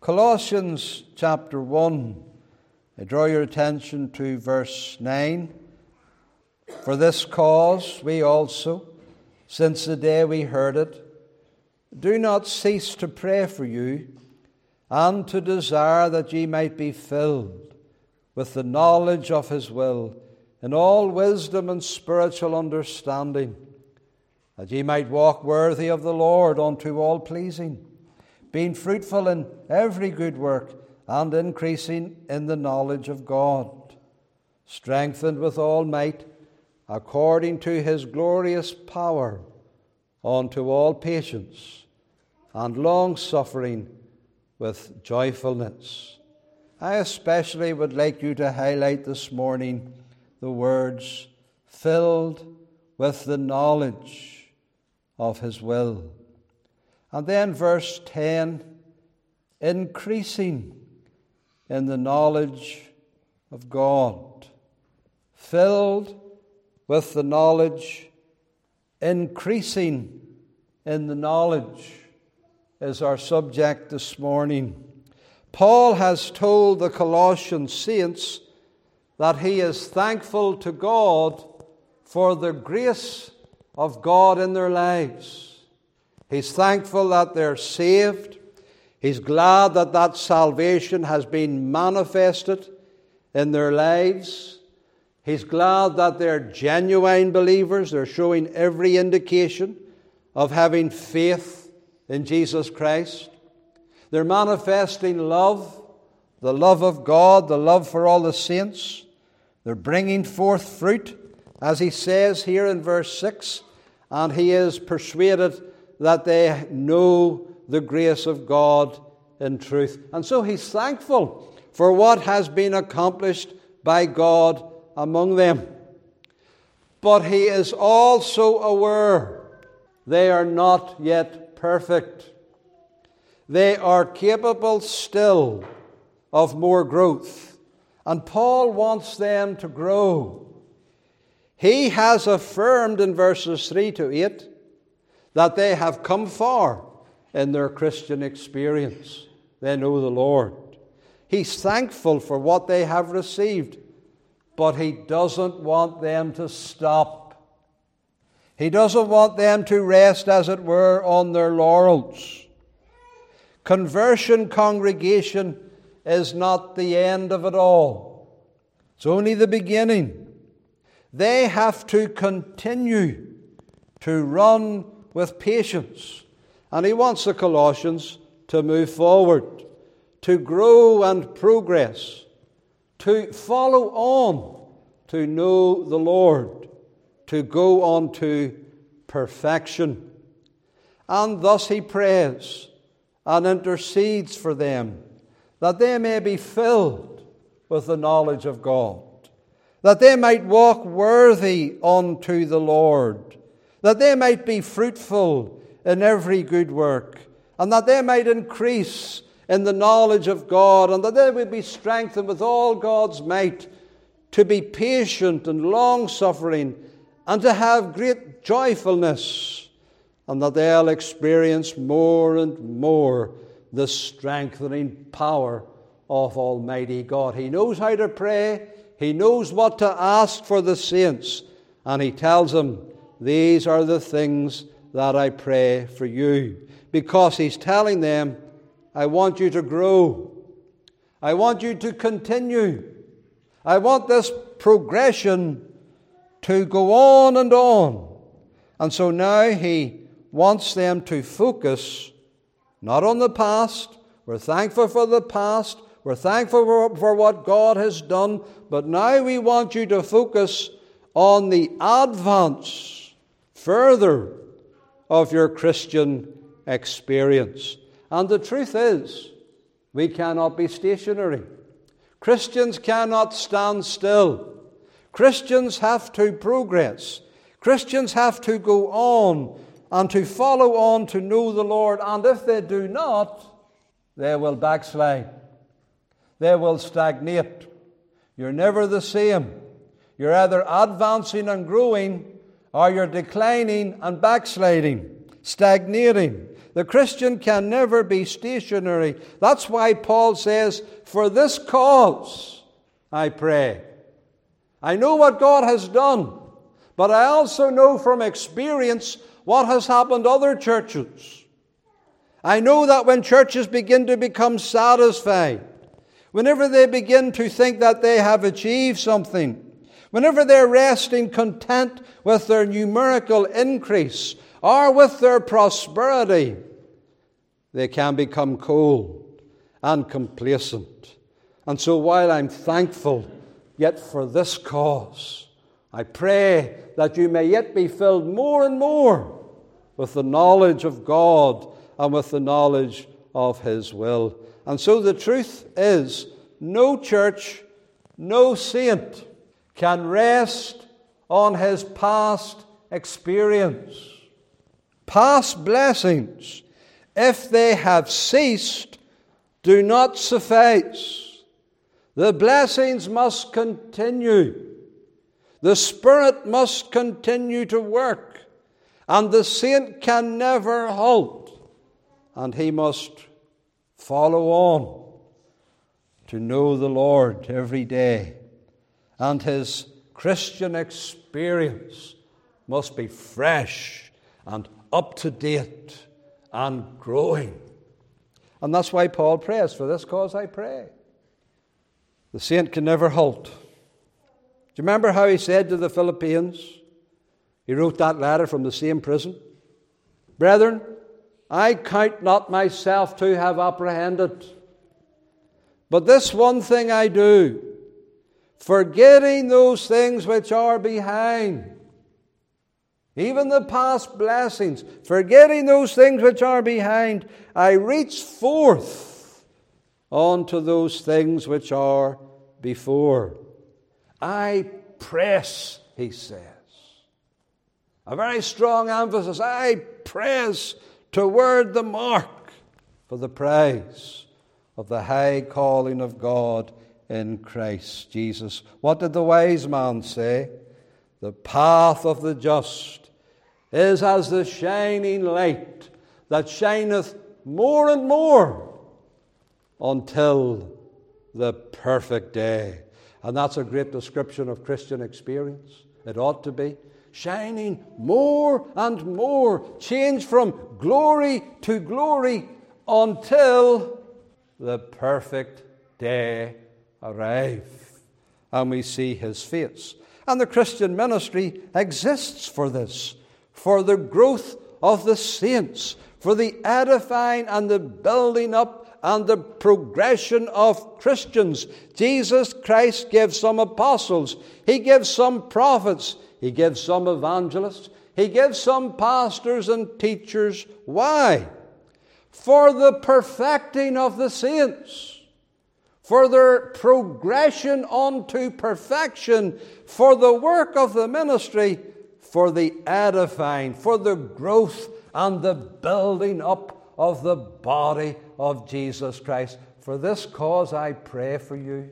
Colossians chapter 1, I draw your attention to verse 9. For this cause we also, since the day we heard it, do not cease to pray for you, and to desire that ye might be filled with the knowledge of His will, in all wisdom and spiritual understanding, that ye might walk worthy of the Lord unto all pleasing, being fruitful in every good work, and increasing in the knowledge of God, strengthened with all might, according to His glorious power, unto all patience and long-suffering with joyfulness. I especially would like you to highlight this morning the words, filled with the knowledge of His will. And then verse 10, increasing in the knowledge of God. Filled with the knowledge, increasing in the knowledge is our subject this morning. Paul has told the Colossian saints that he is thankful to God for the grace of God in their lives. He's thankful that they're saved. He's glad that that salvation has been manifested in their lives. He's glad that they're genuine believers. They're showing every indication of having faith in Jesus Christ. They're manifesting love, the love of God, the love for all the saints. They're bringing forth fruit, as he says here in verse 6, and he is persuaded that they know the grace of God in truth. And so he's thankful for what has been accomplished by God among them. But he is also aware they are not yet perfect. They are capable still of more growth. And Paul wants them to grow. He has affirmed in verses 3 to 8 that they have come far in their Christian experience. They know the Lord. He's thankful for what they have received, but he doesn't want them to stop. He doesn't want them to rest, as it were, on their laurels. Conversion congregation is not the end of it all. It's only the beginning. They have to continue to run with patience. And he wants the Colossians to move forward, to grow and progress, to follow on, to know the Lord, to go on to perfection. And thus he prays and intercedes for them, that they may be filled with the knowledge of God, that they might walk worthy unto the Lord, that they might be fruitful in every good work, and that they might increase in the knowledge of God, and that they would be strengthened with all God's might to be patient and long-suffering, and to have great joyfulness, and that they'll experience more and more the strengthening power of Almighty God. He knows how to pray. He knows what to ask for the saints. And he tells them, these are the things that I pray for you. Because he's telling them, I want you to grow. I want you to continue. I want this progression to go on and on. And so now he wants them to focus not on the past. We're thankful for the past. We're thankful for what God has done. But now we want you to focus on the advance further of your Christian experience. And the truth is, we cannot be stationary. Christians cannot stand still. Christians have to progress. Christians have to go on and to follow on to know the Lord. And if they do not, they will backslide. They will stagnate. You're never the same. You're either advancing and growing, or you're declining and backsliding. stagnating. The Christian can never be stationary. That's why Paul says, for this cause I pray. I know what God has done, but I also know from experience what has happened to other churches. I know that when churches begin to become satisfied, whenever they begin to think that they have achieved something, whenever they're resting content with their numerical increase or with their prosperity, they can become cold and complacent. And so while I'm thankful, yet for this cause, I pray that you may yet be filled more and more with the knowledge of God and with the knowledge of His will. And so the truth is, no church, no saint can rest on his past experience. Past blessings, if they have ceased, do not suffice. The blessings must continue. The Spirit must continue to work. And the saint can never halt. And he must follow on to know the Lord every day. And his Christian experience must be fresh and up to date and growing. And that's why Paul prays, for this cause I pray. The saint can never halt. Do you remember how he said to the Philippians? He wrote that letter from the same prison. Brethren, I count not myself to have apprehended, but this one thing I do, forgetting those things which are behind, even the past blessings, forgetting those things which are behind, I reach forth unto those things which are before. I press, he says. A very strong emphasis. I press toward the mark for the prize of the high calling of God in Christ Jesus. What did the wise man say? The path of the just is as the shining light that shineth more and more until the perfect day. And that's a great description of Christian experience. It ought to be. Shining more and more. Change from glory to glory until the perfect day arrive. And we see His face. And the Christian ministry exists for this. For the growth of the saints. For the edifying and the building up and the progression of Christians. Jesus Christ gives some apostles. He gives some prophets. He gives some evangelists. He gives some pastors and teachers. Why? For the perfecting of the saints. For their progression unto perfection. For the work of the ministry. For the edifying. For the growth and the building up of the body of Jesus Christ. For this cause I pray for you.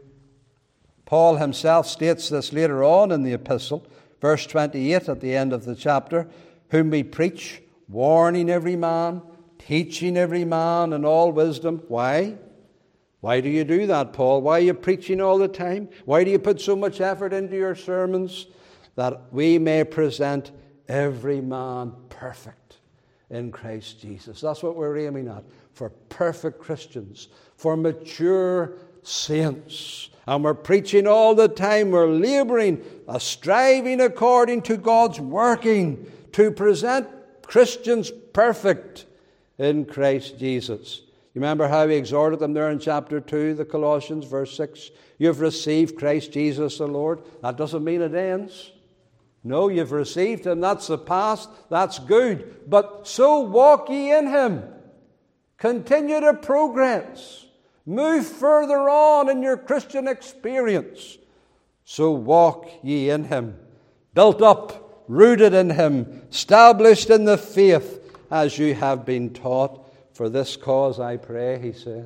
Paul himself states this later on in the epistle. Verse 28 at the end of the chapter, whom we preach, warning every man, teaching every man in all wisdom. Why? Why do you do that, Paul? Why are you preaching all the time? Why do you put so much effort into your sermons? That we may present every man perfect in Christ Jesus. That's what we're aiming at. For perfect Christians. For mature saints. And we're preaching all the time. We're laboring, striving according to God's working to present Christians perfect in Christ Jesus. You remember how he exhorted them there in chapter 2, the Colossians, verse 6? You've received Christ Jesus the Lord. That doesn't mean it ends. No, you've received Him. That's the past. That's good. But so walk ye in Him. Continue to progress. Move further on in your Christian experience. So walk ye in Him, built up, rooted in Him, established in the faith as you have been taught. For this cause I pray, he says.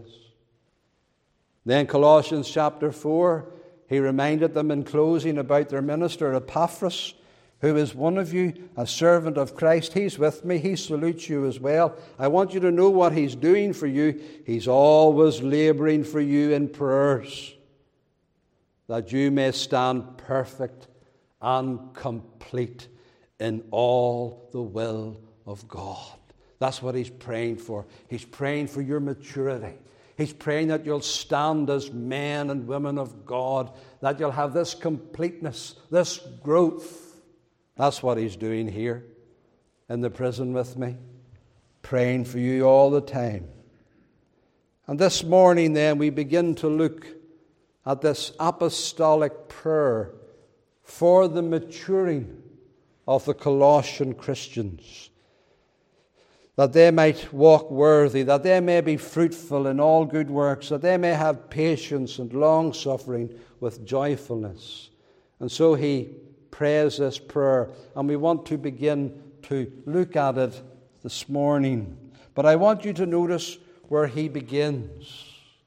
Then Colossians chapter 4, he reminded them in closing about their minister Epaphras, who is one of you, a servant of Christ. He's with me. He salutes you as well. I want you to know what he's doing for you. He's always laboring for you in prayers, that you may stand perfect and complete in all the will of God. That's what he's praying for. He's praying for your maturity. He's praying that you'll stand as men and women of God, that you'll have this completeness, this growth. That's what he's doing here in the prison with me, praying for you all the time. And this morning then we begin to look at this apostolic prayer for the maturing of the Colossian Christians, that they might walk worthy, that they may be fruitful in all good works, that they may have patience and long-suffering with joyfulness. And so he prays this prayer, and we want to begin to look at it this morning. But I want you to notice where he begins.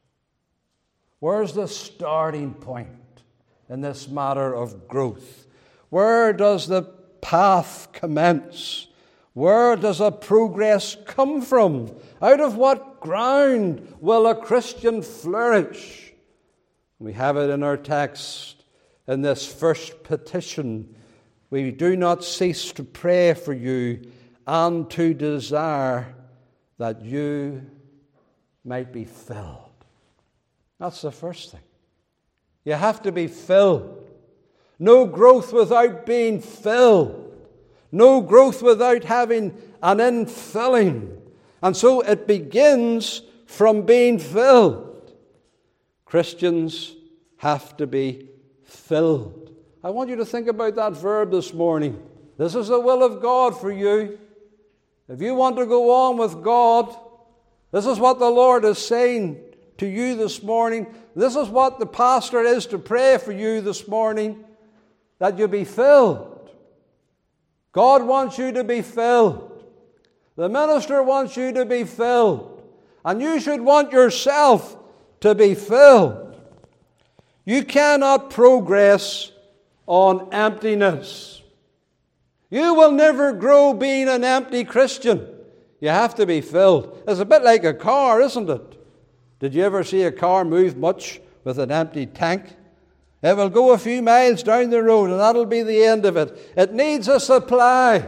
Where's the starting point in this matter of growth? Where does the path commence? Where does the progress come from? Out of what ground will a Christian flourish? We have it in our text in this first petition. We do not cease to pray for you and to desire that you might be filled. That's the first thing. You have to be filled. No growth without being filled. No growth without having an infilling. And so it begins from being filled. Christians have to be filled. I want you to think about that verb this morning. This is the will of God for you. If you want to go on with God, this is what the Lord is saying to you this morning. This is what the pastor is to pray for you this morning, that you be filled. God wants you to be filled. The minister wants you to be filled. And you should want yourself to be filled. You cannot progress on emptiness. You will never grow being an empty Christian. You have to be filled. It's a bit like a car, isn't it? Did you ever see a car move much with an empty tank? It will go a few miles down the road and that'll be the end of it. It needs a supply.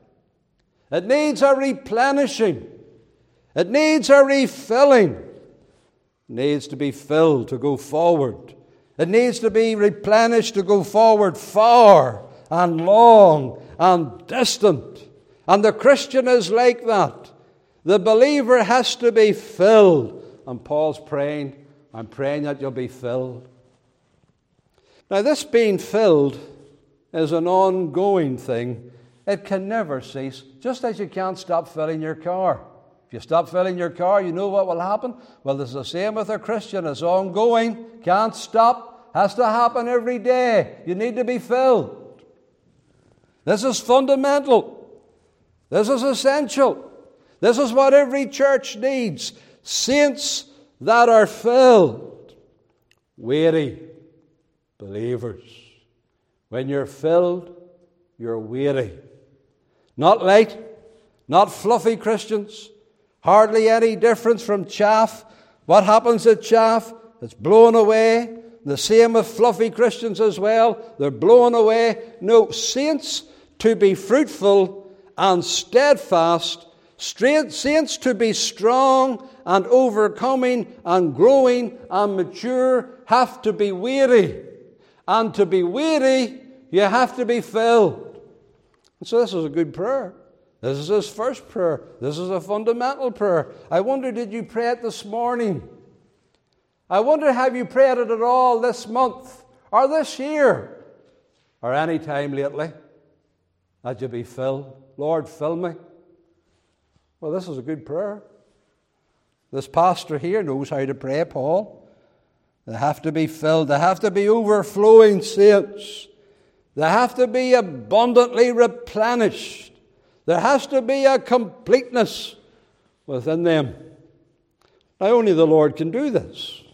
It needs a replenishing. It needs a refilling. It needs to be filled to go forward. It needs to be replenished to go forward far and long and distant. And the Christian is like that. The believer has to be filled. And Paul's praying, I'm praying that you'll be filled. Now, this being filled is an ongoing thing. It can never cease, just as you can't stop filling your car. If you stop filling your car, you know what will happen? Well, it's the same with a Christian. It's ongoing, can't stop, has to happen every day. You need to be filled. This is fundamental. This is essential. This is what every church needs. Saints that are filled. Weary believers. When you're filled, you're weary. Not light, not fluffy Christians. Hardly any difference from chaff. What happens at chaff? It's blown away. The same with fluffy Christians as well. They're blown away. No, saints to be fruitful and steadfast. Saints to be strong and overcoming and growing and mature have to be weary. And to be weary, you have to be filled. And so this is a good prayer. This is his first prayer. This is a fundamental prayer. I wonder, did you pray it this morning? I wonder, have you prayed it at all this month or this year or any time lately? That you be filled. Lord, fill me. Well, this is a good prayer. This pastor here knows how to pray, Paul. They have to be filled. They have to be overflowing saints. They have to be abundantly replenished. There has to be a completeness within them. Now, only the Lord can do this.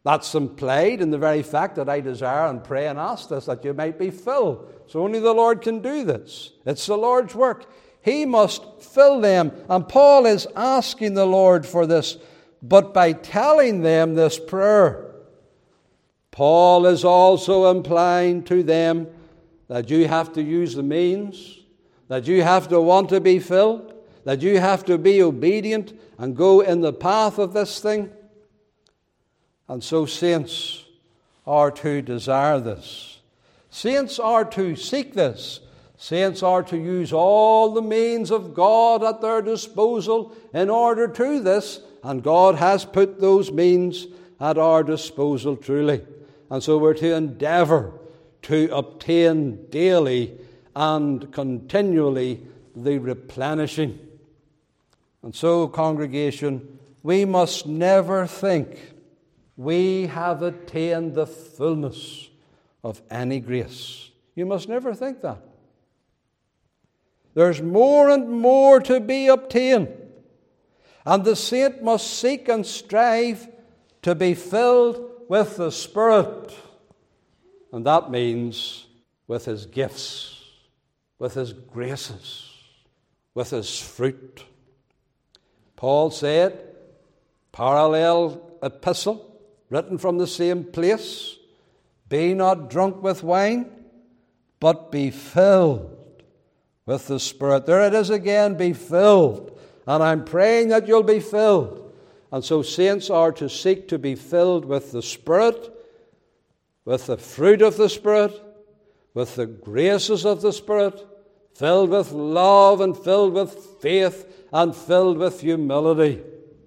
That's implied in the very fact that I desire and pray and ask this, that you might be filled. So only the Lord can do this. It's the Lord's work. He must fill them. And Paul is asking the Lord for this. But by telling them this prayer, Paul is also implying to them that you have to use the means, that you have to want to be filled, that you have to be obedient and go in the path of this thing. And so saints are to desire this. Saints are to seek this. Saints are to use all the means of God at their disposal in order to this. And God has put those means at our disposal truly. And so we're to endeavour to obtain daily and continually the replenishing. And so, congregation, we must never think we have attained the fullness of any grace. You must never think that. There's more and more to be obtained. And the saint must seek and strive to be filled with the Spirit. And that means with His gifts, with His graces, with His fruit. Paul said, parallel epistle, written from the same place, be not drunk with wine, but be filled with the Spirit. There it is again, be filled. And I'm praying that you'll be filled. And so saints are to seek to be filled with the Spirit, with the fruit of the Spirit, with the graces of the Spirit, filled with love and filled with faith and filled with humility.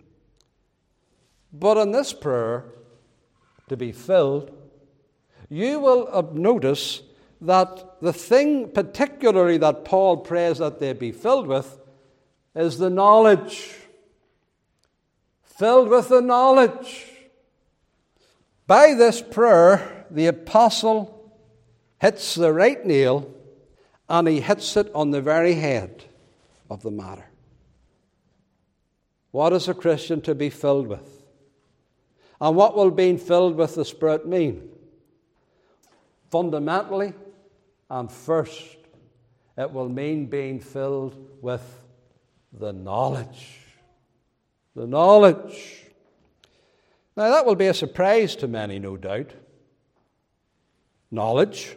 But in this prayer, to be filled, you will notice that the thing particularly that Paul prays that they be filled with is the knowledge. Filled with the knowledge. By this prayer, the apostle hits the right nail, and he hits it on the very head of the matter. What is a Christian to be filled with? And what will being filled with the Spirit mean? Fundamentally and first, it will mean being filled with the knowledge. The knowledge. Now that will be a surprise to many, no doubt. Knowledge.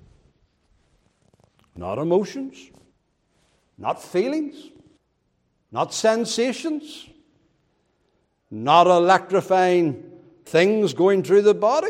Not emotions. Not feelings. Not sensations. Not electrifying things going through the body.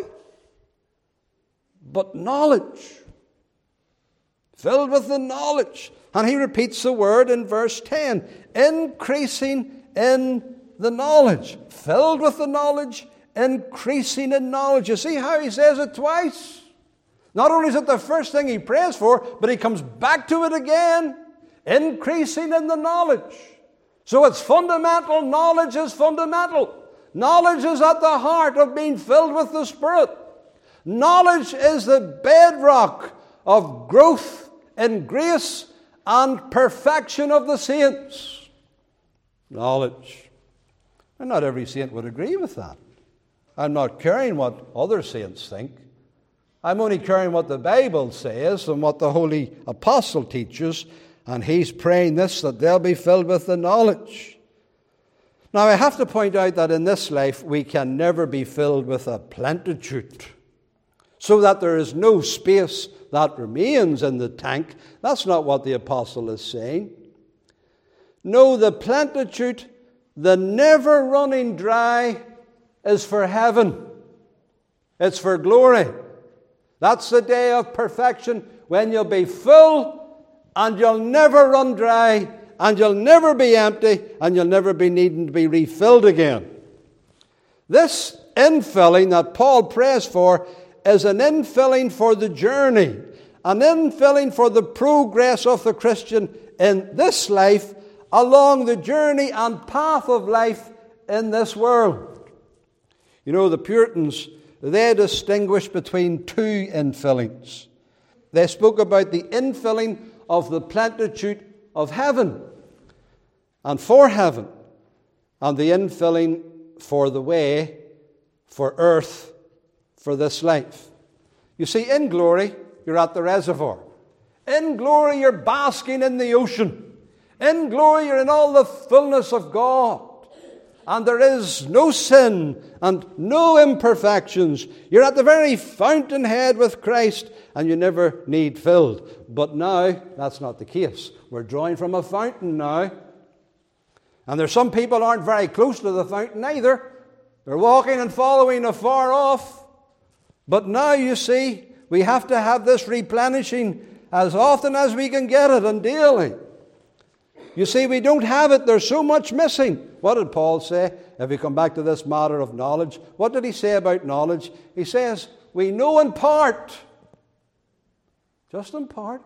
But knowledge. Filled with the knowledge. And he repeats the word in verse 10. Increasing in the knowledge. Filled with the knowledge, increasing in knowledge. You see how he says it twice? Not only is it the first thing he prays for, but he comes back to it again. Increasing in the knowledge. So it's fundamental. Knowledge is fundamental. Knowledge is at the heart of being filled with the Spirit. Knowledge is the bedrock of growth in grace and perfection of the saints. Knowledge. And not every saint would agree with that. I'm not caring what other saints think. I'm only caring what the Bible says and what the Holy Apostle teaches. And he's praying this, that they'll be filled with the knowledge. Now, I have to point out that in this life, we can never be filled with a plenitude, so that there is no space that remains in the tank. That's not what the apostle is saying. No, the plenitude, the never running dry, is for heaven. It's for glory. That's the day of perfection when you'll be full and you'll never run dry and you'll never be empty and you'll never be needing to be refilled again. This infilling that Paul prays for is an infilling for the journey, an infilling for the progress of the Christian in this life along the journey and path of life in this world. You know, the Puritans, they distinguished between two infillings. They spoke about the infilling of the plenitude of heaven and for heaven, and the infilling for the way for earth, for this life. You see, in glory, you're at the reservoir. In glory, you're basking in the ocean. In glory, you're in all the fullness of God. And there is no sin and no imperfections. You're at the very fountainhead with Christ, and you never need filled. But now, that's not the case. We're drawing from a fountain now. And there's some people aren't very close to the fountain either. They're walking and following afar off. But now, you see, we have to have this replenishing as often as we can get it, and daily. You see, we don't have it. There's so much missing. What did Paul say? If we come back to this matter of knowledge, what did he say about knowledge? He says, we know in part. Just in part.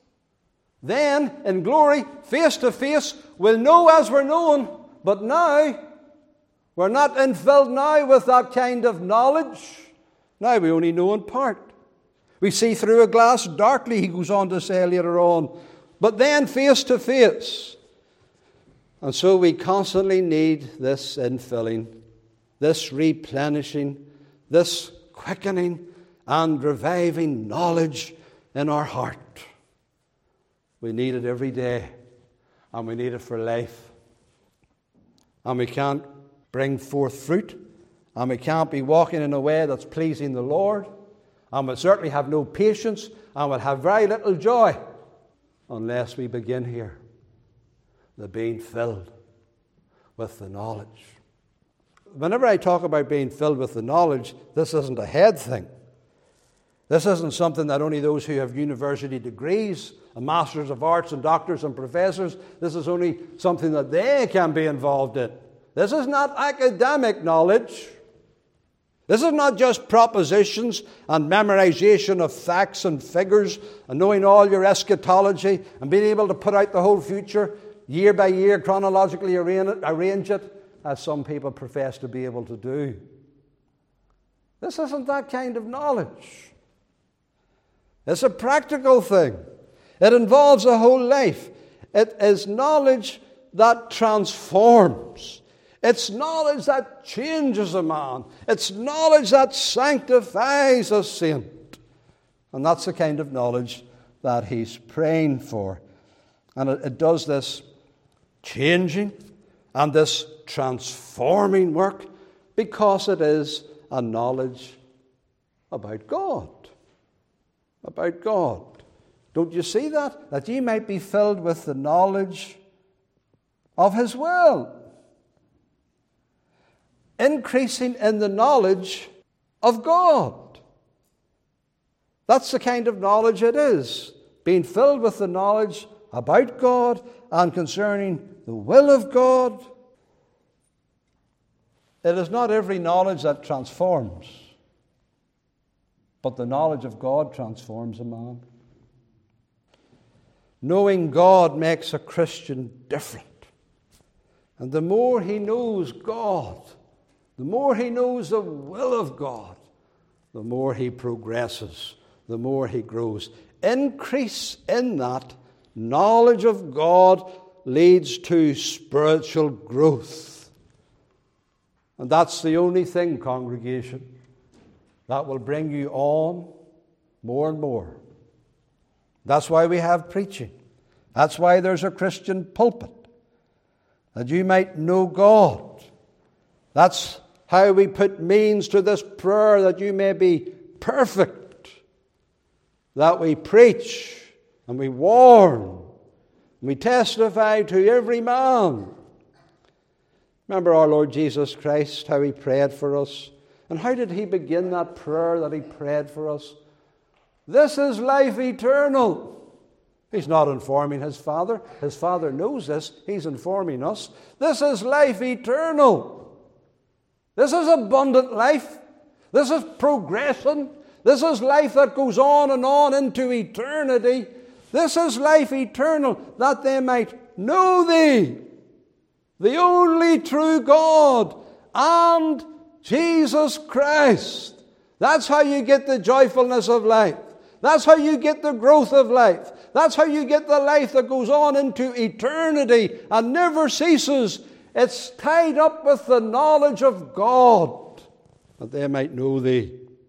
Then, in glory, face to face, we'll know as we're known. But now, we're not infilled now with that kind of knowledge. Now we only know in part. We see through a glass darkly, he goes on to say later on. But then face to face. And so we constantly need this infilling, this replenishing, this quickening and reviving knowledge in our heart. We need it every day, and we need it for life. And we can't bring forth fruit, and we can't be walking in a way that's pleasing the Lord, and we'll certainly have no patience, and we'll have very little joy unless we begin here. The being filled with the knowledge. Whenever I talk about being filled with the knowledge, this isn't a head thing. This isn't something that only those who have university degrees, and masters of arts and doctors and professors, this is only something that they can be involved in. This is not academic knowledge. This is not just propositions and memorization of facts and figures and knowing all your eschatology and being able to put out the whole future year by year, chronologically arrange it, as some people profess to be able to do. This isn't that kind of knowledge. It's a practical thing. It involves a whole life. It is knowledge that transforms. It's knowledge that changes a man. It's knowledge that sanctifies a saint. And that's the kind of knowledge that he's praying for. And it does this changing and this transforming work because it is a knowledge about God. About God. Don't you see that? That ye might be filled with the knowledge of His will. Increasing in the knowledge of God. That's the kind of knowledge it is. Being filled with the knowledge about God and concerning the will of God. It is not every knowledge that transforms, but the knowledge of God transforms a man. Knowing God makes a Christian different. And the more he knows God, the more he knows the will of God, the more he progresses, the more he grows. Increase in that knowledge of God leads to spiritual growth. And that's the only thing, congregation, that will bring you on more and more. That's why we have preaching. That's why there's a Christian pulpit, that you might know God. That's how we put means to this prayer, that you may be perfect, that we preach and we warn, and we testify to every man. Remember our Lord Jesus Christ, how He prayed for us. And how did He begin that prayer that He prayed for us? This is life eternal. He's not informing His Father. His Father knows this. He's informing us. This is life eternal. This is abundant life. This is progression. This is life that goes on and on into eternity. This is life eternal, that they might know Thee, the only true God, and Jesus Christ. That's how you get the joyfulness of life. That's how you get the growth of life. That's how you get the life that goes on into eternity and never ceases. It's tied up with the knowledge of God. that they might know thee.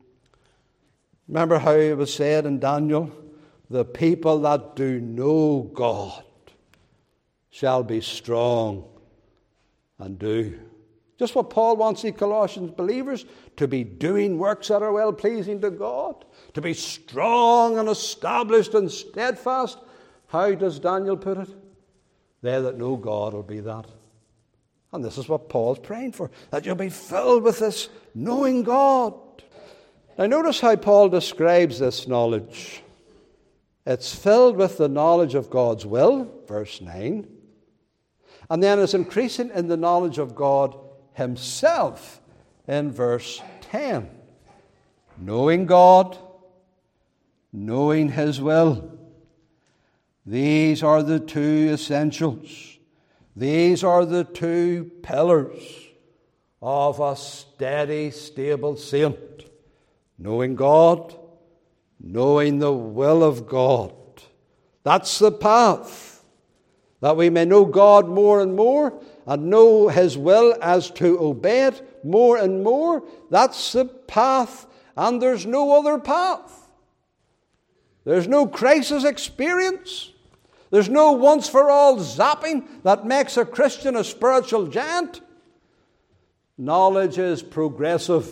Remember how it was said in Daniel, the people that do know God shall be strong and do. Just what Paul wants the Colossians believers to be doing works that are well pleasing to God, to be strong and established and steadfast. How does Daniel put it? They that know God will be that. And this is what Paul's praying for, that you'll be filled with this knowing God. Now notice how Paul describes this knowledge. It's filled with the knowledge of God's will, verse 9. And then it's increasing in the knowledge of God himself in verse 10. Knowing God, knowing his will. These are the two essentials. These are the two pillars of a steady, stable saint. Knowing God, knowing the will of God. That's the path. That we may know God more and more and know his will as to obey it more and more. That's the path, and there's no other path. There's no crisis experience. There's no once-for-all zapping that makes a Christian a spiritual giant. Knowledge is progressive,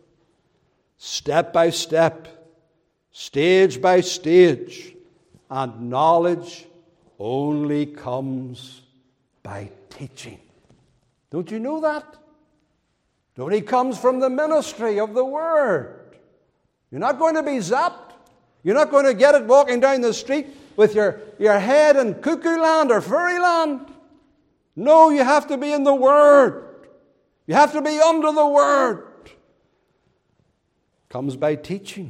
step by step, stage by stage, and knowledge only comes by teaching. Don't you know that? It only comes from the ministry of the Word. You're not going to be zapped. You're not going to get it walking down the street with your head in cuckoo land or fairyland. No, you have to be in the Word. You have to be under the Word. It comes by teaching.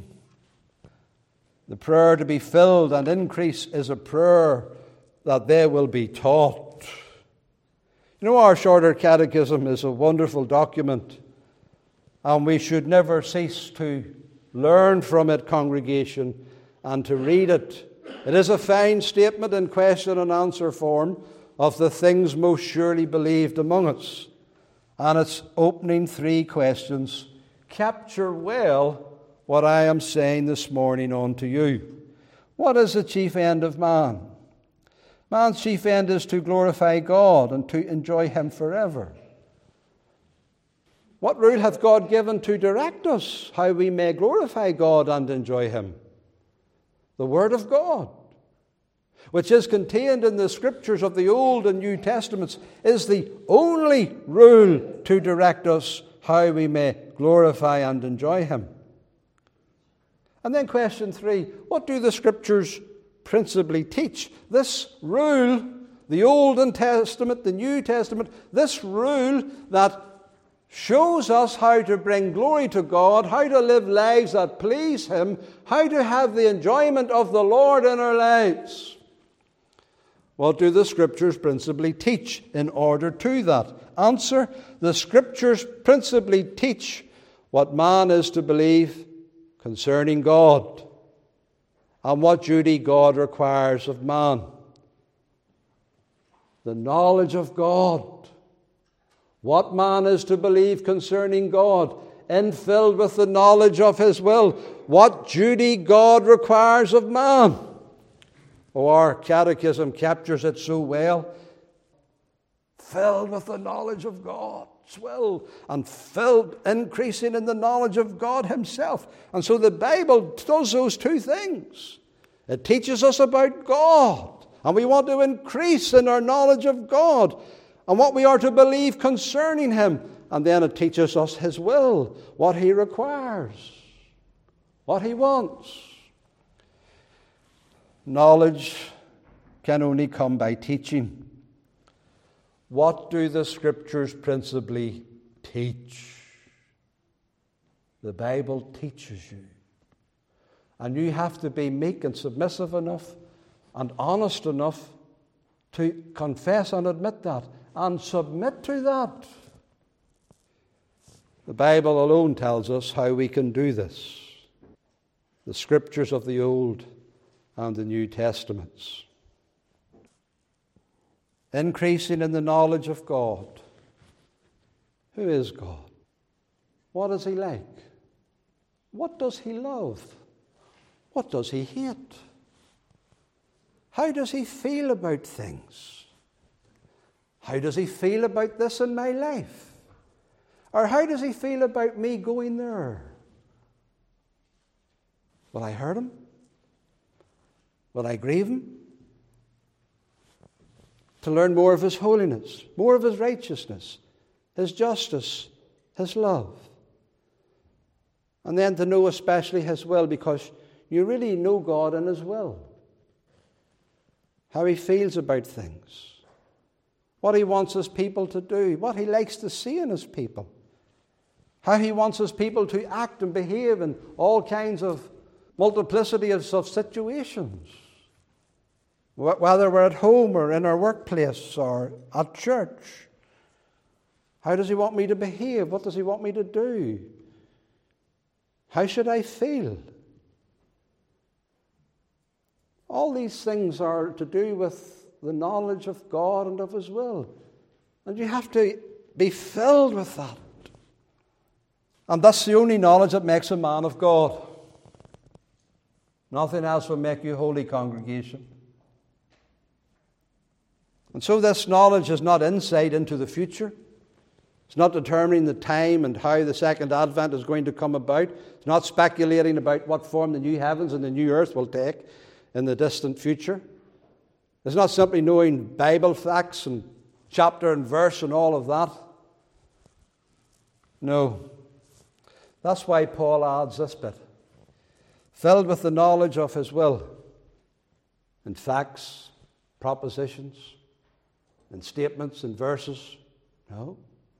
The prayer to be filled and increase is a prayer that they will be taught. You know, our shorter catechism is a wonderful document, and we should never cease to learn from it, congregation, and to read it. It is a fine statement in question and answer form of the things most surely believed among us. And its opening three questions capture well what I am saying this morning unto you. What is the chief end of man? Man's chief end is to glorify God and to enjoy him forever. What rule hath God given to direct us how we may glorify God and enjoy him? The Word of God, which is contained in the Scriptures of the Old and New Testaments, is the only rule to direct us how we may glorify and enjoy him. And then question 3, what do the Scriptures principally teach? This rule, the Old Testament, the New Testament, this rule that shows us how to bring glory to God, how to live lives that please him, how to have the enjoyment of the Lord in our lives. What do the Scriptures principally teach in order to that? Answer, the Scriptures principally teach what man is to believe concerning God and what duty God requires of man. The knowledge of God, what man is to believe concerning God, infilled with the knowledge of his will, what duty God requires of man. Oh, our catechism captures it so well. Filled with the knowledge of God's will, and filled, increasing in the knowledge of God himself. And so the Bible does those two things. It teaches us about God, and we want to increase in our knowledge of God and what we are to believe concerning him. And then it teaches us his will, what he requires, what he wants. Knowledge can only come by teaching. What do the Scriptures principally teach? The Bible teaches you. And you have to be meek and submissive enough and honest enough to confess and admit that and submit to that. The Bible alone tells us how we can do this. The Scriptures of the Old and the New Testaments. Increasing in the knowledge of God. Who is God? What is he like? What does he love? What does he hate? How does he feel about things? How does he feel about this in my life? Or how does he feel about me going there? Will I hurt him? Will I grieve him? To learn more of his holiness, more of his righteousness, his justice, his love. And then to know especially his will, because you really know God and his will. How he feels about things. What he wants his people to do. What he likes to see in his people. How he wants his people to act and behave in all kinds of multiplicity of situations. Whether we're at home or in our workplace or at church. How does he want me to behave? What does he want me to do? How should I feel? All these things are to do with the knowledge of God and of his will. And you have to be filled with that. And that's the only knowledge that makes a man of God. Nothing else will make you holy, congregation. And so this knowledge is not insight into the future. It's not determining the time and how the second advent is going to come about. It's not speculating about what form the new heavens and the new earth will take in the distant future. It's not simply knowing Bible facts and chapter and verse and all of that. No. That's why Paul adds this bit. Filled with the knowledge of his will in facts, propositions, in statements and verses. No.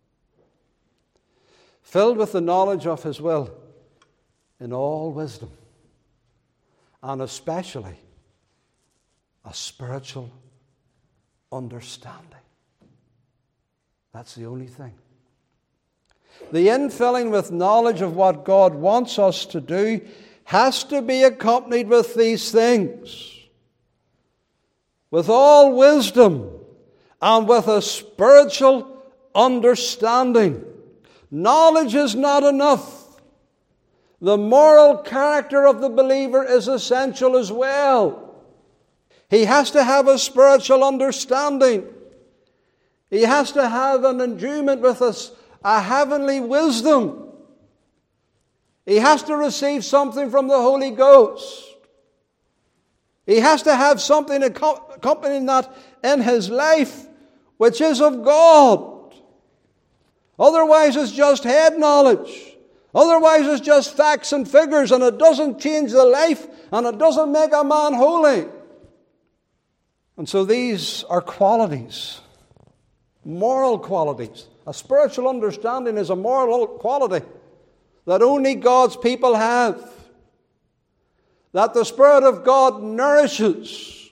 Filled with the knowledge of his will in all wisdom, and especially a spiritual understanding. That's the only thing. The infilling with knowledge of what God wants us to do has to be accompanied with these things. With all wisdom and with a spiritual understanding. Knowledge is not enough. The moral character of the believer is essential as well. He has to have a spiritual understanding. He has to have an endowment with a heavenly wisdom. He has to receive something from the Holy Ghost. He has to have something accompanying that in his life, which is of God. Otherwise it's just head knowledge. Otherwise it's just facts and figures, and it doesn't change the life, and it doesn't make a man holy. And so these are qualities, moral qualities. A spiritual understanding is a moral quality that only God's people have, that the Spirit of God nourishes.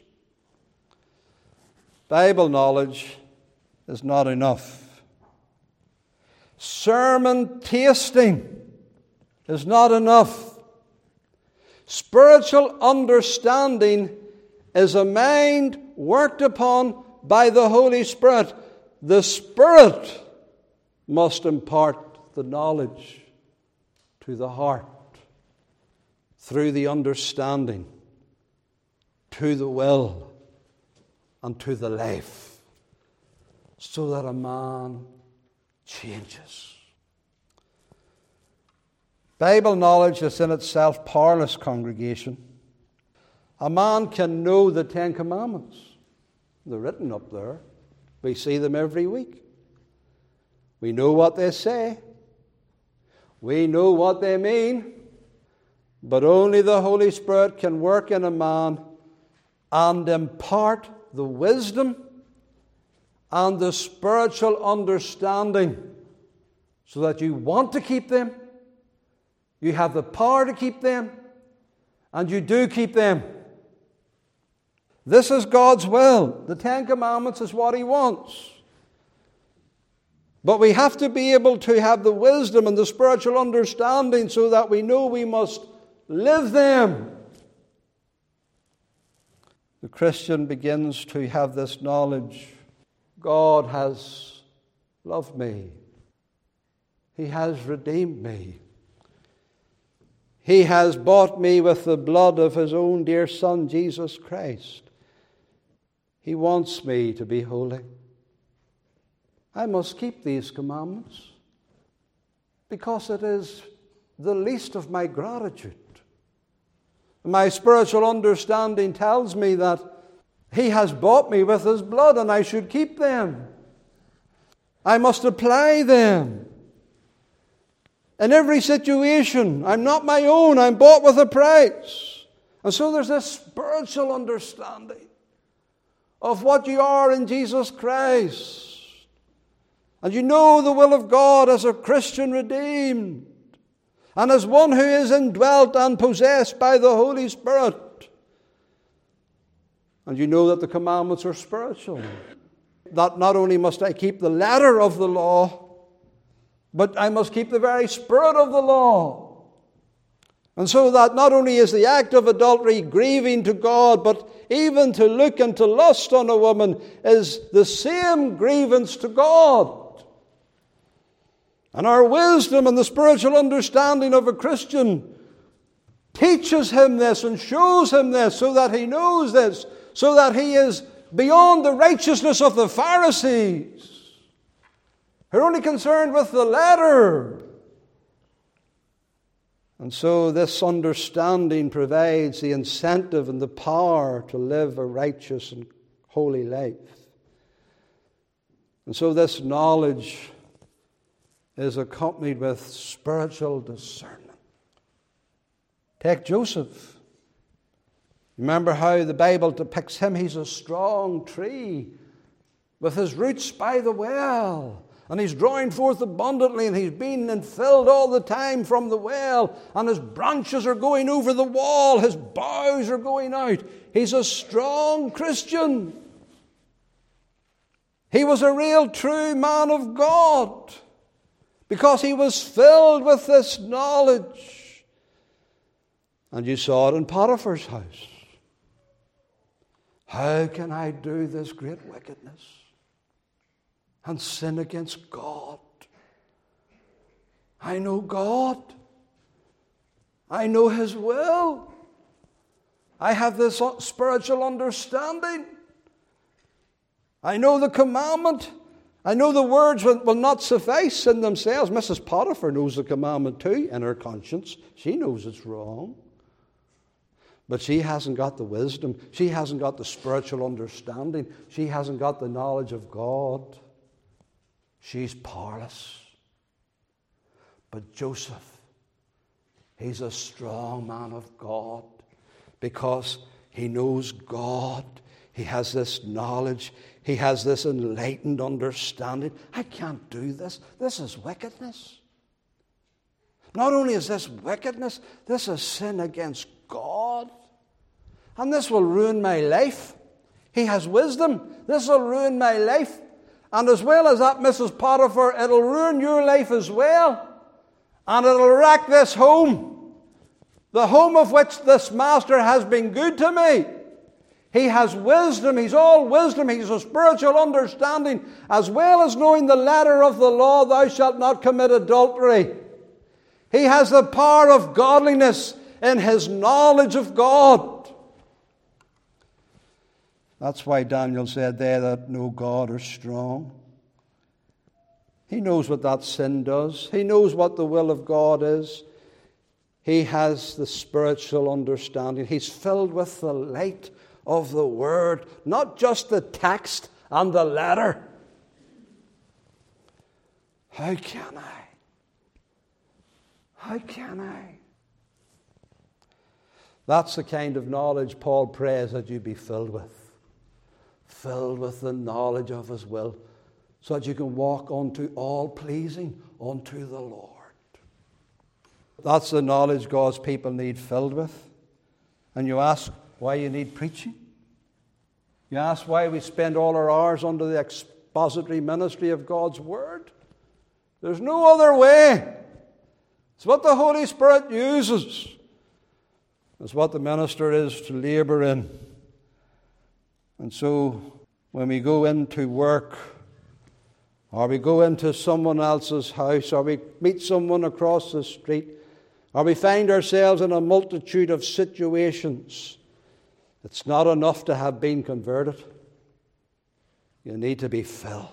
Bible knowledge is not enough. Sermon tasting is not enough. Spiritual understanding is a mind worked upon by the Holy Spirit. The Spirit must impart the knowledge to the heart through the understanding, to the will, and to the life, so that a man changes. Bible knowledge is in itself powerless, congregation. A man can know the Ten Commandments. They're written up there. We see them every week. We know what they say. We know what they mean. But only the Holy Spirit can work in a man and impart the wisdom and the spiritual understanding so that you want to keep them, you have the power to keep them, and you do keep them. This is God's will. The Ten Commandments is what He wants. But we have to be able to have the wisdom and the spiritual understanding so that we know we must live them. The Christian begins to have this knowledge. God has loved me. He has redeemed me. He has bought me with the blood of His own dear Son, Jesus Christ. He wants me to be holy. I must keep these commandments because it is the least of my gratitude. My spiritual understanding tells me that He has bought me with His blood and I should keep them. I must apply them. In every situation, I'm not my own, I'm bought with a price. And so there's this spiritual understanding of what you are in Jesus Christ. And you know the will of God as a Christian redeemed, and as one who is indwelt and possessed by the Holy Spirit. And you know that the commandments are spiritual. That not only must I keep the letter of the law, but I must keep the very spirit of the law. And so that not only is the act of adultery grieving to God, but even to look and to lust on a woman is the same grievance to God. And our wisdom and the spiritual understanding of a Christian teaches him this and shows him this so that he knows this, so that he is beyond the righteousness of the Pharisees, who are only concerned with the letter. And so this understanding provides the incentive and the power to live a righteous and holy life. And so this knowledge is accompanied with spiritual discernment. Take Joseph. Remember how the Bible depicts him. He's a strong tree with his roots by the well. And he's drawing forth abundantly, and he's being filled all the time from the well. And his branches are going over the wall. His boughs are going out. He's a strong Christian. He was a real true man of God because he was filled with this knowledge. And you saw it in Potiphar's house. How can I do this great wickedness and sin against God? I know God. I know His will. I have this spiritual understanding. I know the commandment. I know the words will not suffice in themselves. Mrs. Potiphar knows the commandment too in her conscience. She knows it's wrong. But she hasn't got the wisdom. She hasn't got the spiritual understanding. She hasn't got the knowledge of God. She's powerless. But Joseph, he's a strong man of God because he knows God. He has this knowledge. He has this enlightened understanding. I can't do this. This is wickedness. Not only is this wickedness, this is sin against God. And this will ruin my life. He has wisdom. This will ruin my life. And as well as that, Mrs. Potiphar, it'll ruin your life as well. And it'll wreck this home. The home of which this master has been good to me. He has wisdom. He's all wisdom. He's a spiritual understanding. As well as knowing the letter of the law, thou shalt not commit adultery. He has the power of godliness in his knowledge of God. That's why Daniel said, they that know God are strong. He knows what that sin does. He knows what the will of God is. He has the spiritual understanding. He's filled with the light of the Word, not just the text and the letter. How can I? How can I? That's the kind of knowledge Paul prays that you be filled with. Filled with the knowledge of His will, so that you can walk unto all pleasing unto the Lord. That's the knowledge God's people need filled with. And you ask why you need preaching. You ask why we spend all our hours under the expository ministry of God's Word. There's no other way. It's what the Holy Spirit uses. It's what the minister is to labour in. And so, when we go into work or we go into someone else's house, or we meet someone across the street, or we find ourselves in a multitude of situations, it's not enough to have been converted. You need to be filled.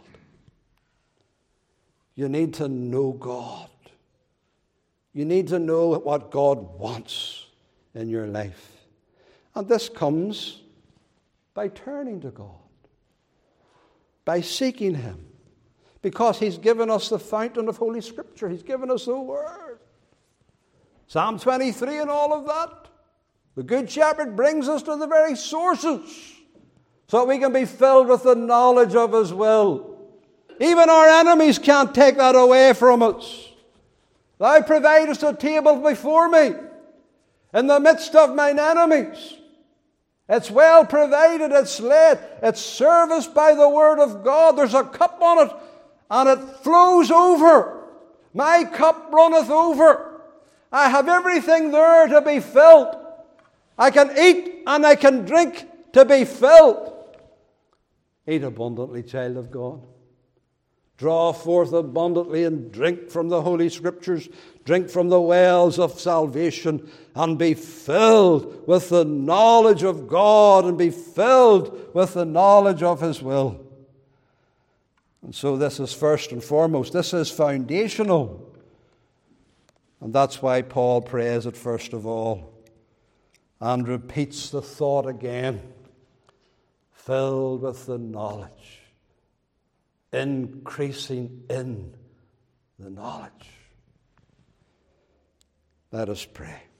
You need to know God. You need to know what God wants in your life. And this comes by turning to God, by seeking Him, because He's given us the fountain of Holy Scripture. He's given us the Word. Psalm 23 and all of that. The Good Shepherd brings us to the very sources so that we can be filled with the knowledge of His will. Even our enemies can't take that away from us. Thou providest a table before me in the midst of mine enemies. It's well provided, it's laid, it's serviced by the Word of God. There's a cup on it, and it flows over. My cup runneth over. I have everything there to be filled. I can eat and I can drink to be filled. Eat abundantly, child of God. Draw forth abundantly and drink from the Holy Scriptures. Drink from the wells of salvation and be filled with the knowledge of God and be filled with the knowledge of His will. And so this is first and foremost. This is foundational. And that's why Paul prays it first of all and repeats the thought again. Filled with the knowledge. Increasing in the knowledge. Let us pray.